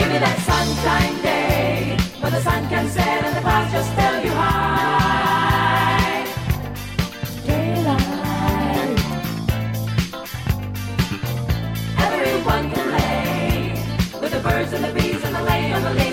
Give me that sunshine day when the sun can set and the clouds just tell you hi. Daylight. Everyone can lay with the birds and the bees and the lay on the lake.